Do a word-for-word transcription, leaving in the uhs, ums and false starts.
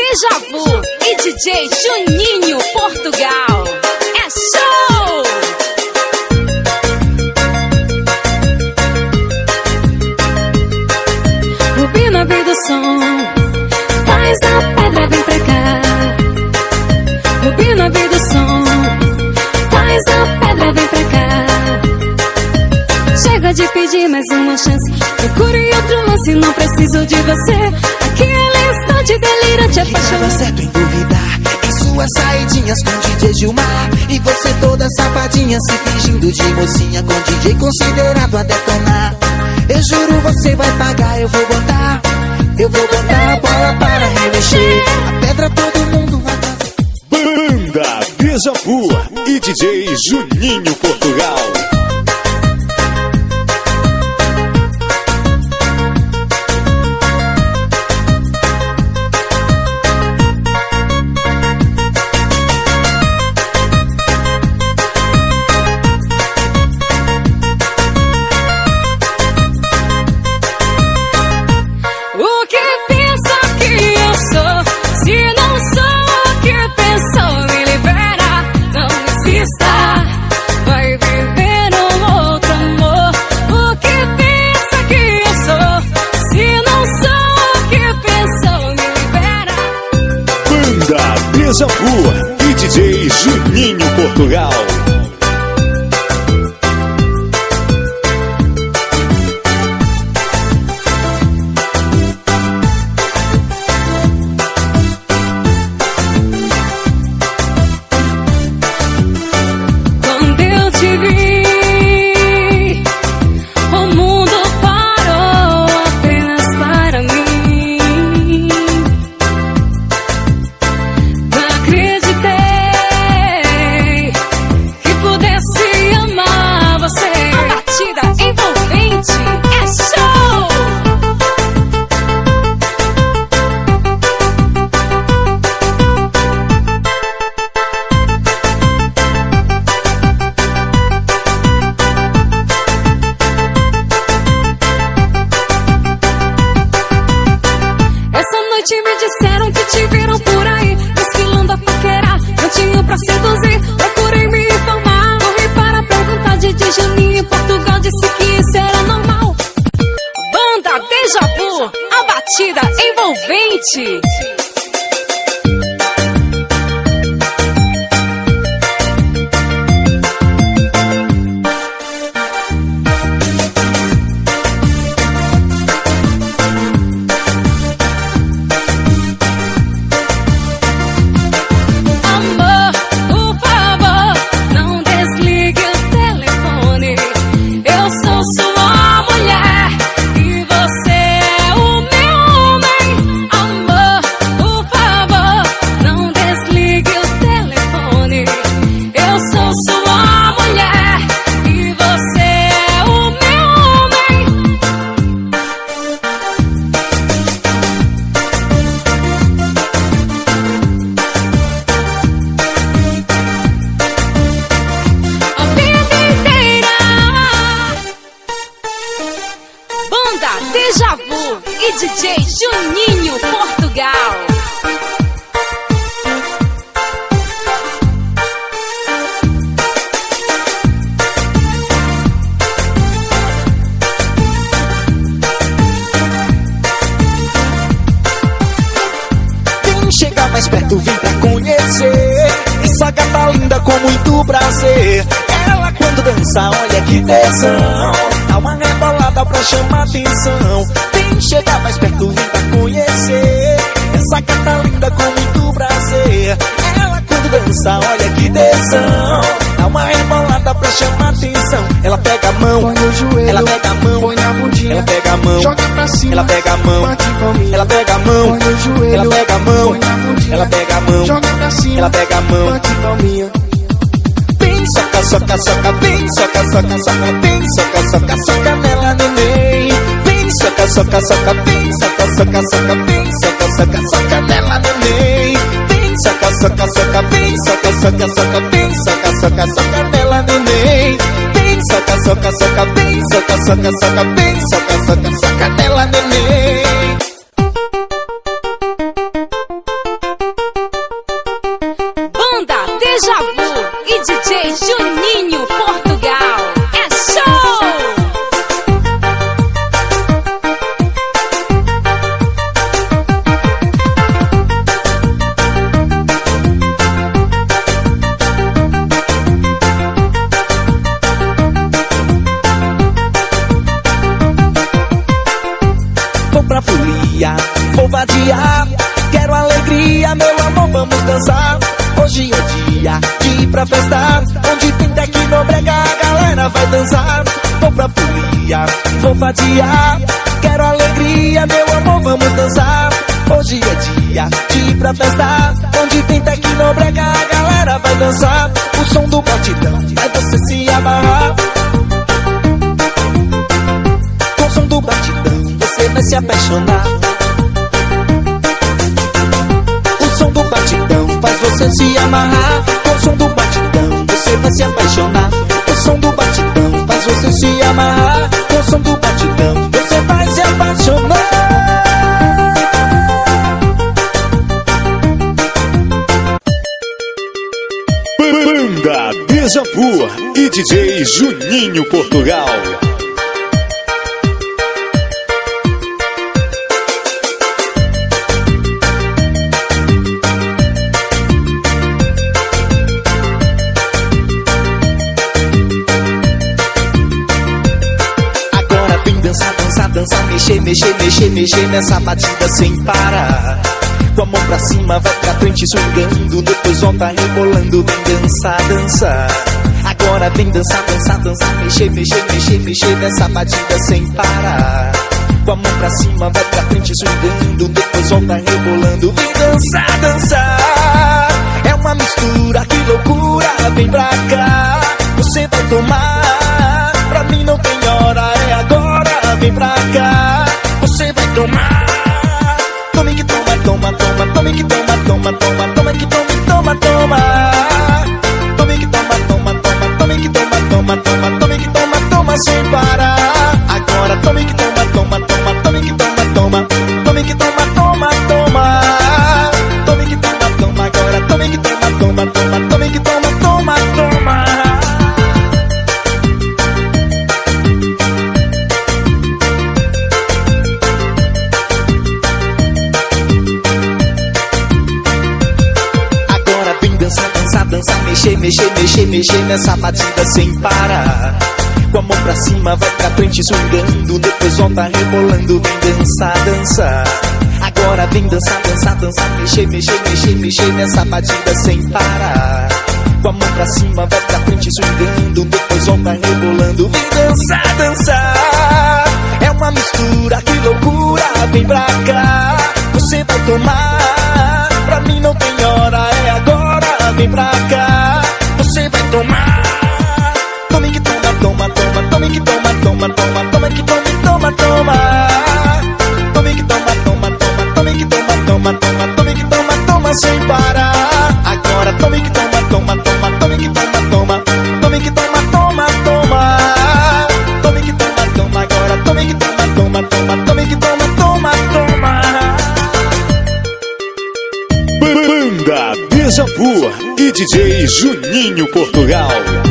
Deja Vu e D J Juninho Portugal. É show! Rubina vem do som, faz a pedra, vem pra cá. Rubina vem do som, faz a pedra, vem pra cá. Chega de pedir mais uma chance, procure outro lance, não preciso de você. Aquele instante delirante, apaixonante. Tava certo em duvidar em suas saidinhas com D J Gilmar. E você toda safadinha, se fingindo de mocinha, com D J considerado a detonar. Eu juro, você vai pagar, eu vou botar, eu vou botar a bola para remexer. A pedra todo mundo vai fazer. Banda Deja Vu e D J Juninho Portugal. Deja Vu e D J Juninho Portugal. Quando eu te vi, o mundo parou apenas para mim. Me disseram que te viram por aí, desfilando a paquerar, não tinha pra seduzir. Procurei me informar, corri para perguntar. D J Juninho Portugal disse que isso era normal. Banda Deja Vu, a batida envolvente. Deja Vu e D J Juninho Portugal. Vem chegar mais perto, vem pra conhecer essa gata linda com muito prazer. Ela quando dança, olha que tesão, dá uma rebolada pra chamar atenção. Vem chegar mais perto, vem pra conhecer essa gata linda com muito prazer. Ela quando dança, olha que tesão, dá uma rebolada pra chamar atenção. Ela pega a mão, põe o joelho, ela pega a mão, põe a bundinha, ela pega a mão, joga pra cima, ela pega a mão, bate palminha, ela pega a mão, põe o joelho, ela pega a mão, põe a bundinha, ela pega a mão, joga pra cima, ela pega a mão, bate palminha. Soca, soca, soca, vem, soca, soca, soca, vem, soca, soca, soca nela, neném. Vem, soca, soca, soca, vem, soca, soca, soca, vem, soca, soca, soca nela, neném. Vem, soca, soca, soca, vem, soca, soca, soca, vem, soca, soca, soca nela, neném. Vem, soca, soca, soca, vem, soca, soca, soca, vem, soca, soca, soca nela, neném. Quero alegria, meu amor, vamos dançar. Hoje é dia de ir pra festa, onde tem tecnobrega, a galera vai dançar. Vou pra folia, vou fadiar. Quero alegria, meu amor, vamos dançar. Hoje é dia de ir pra festa, onde tem tecnobrega, a galera vai dançar. O som do batidão vai você se amarrar. Com o som do batidão você vai se apaixonar. O som do batidão faz você se amarrar. Com o som do batidão você vai se apaixonar. O som do batidão faz você se amarrar. Com o som do batidão você vai se apaixonar. Banda Beija-Flor e D J Juninho Portugal. Agora vem dançar, dançar, dançar, mexer, mexer, mexer, mexer nessa batida sem parar. Com a mão pra cima, vai pra frente swingando, depois volta rebolando, vem dançar, dançar. Agora vem dançar, dançar, dançar, mexer, mexer, mexer, mexer nessa batida sem parar. Com a mão pra cima, vai pra frente swingando, depois volta rebolando, vem dançar, dançar. É uma mistura, que loucura, vem pra cá, você vai tomar. Pra mim não tem hora, é agora, vem pra cá, você vai tomar. Tome que toma, toma, toma, tome que toma, toma, toma, toma que tome, toma, toma. Tome que toma, toma, toma, tome que toma, toma, toma, tome que toma, toma sem parar. Agora tome que toma, toma, toma, tome que toma, toma, tome que toma, toma, toma. Tome que toma, toma, agora tome que toma, toma, toma, tome que toma, toma, toma. Dançar, mexer, mexer, mexer, mexer nessa batida sem parar. Com a mão pra cima, vai pra frente swingando, depois volta rebolando, vem dançar, dançar. Agora vem dançar, dançar, dançar, mexer, mexer, mexer, mexer nessa batida sem parar. Com a mão pra cima, vai pra frente swingando, depois volta rebolando, vem dançar, dançar. É uma mistura, que loucura, vem pra cá, você vai tomar. Pra mim não tem hora, é agora, vem pra cá, você vai tomar. Tome que toma, toma, toma, tome que toma, toma, toma, toma que tome, toma, toma. Tome que toma, toma, toma, tome que toma, toma, toma, tome que toma, toma sem parar. Agora tome que toma, toma, toma, tome que toma, toma, tome que toma, toma, toma. Tome que toma, toma, agora tome que toma, toma, toma, tome que toma, toma, toma. Banda Beija-Flor e D J Juninho Portugal.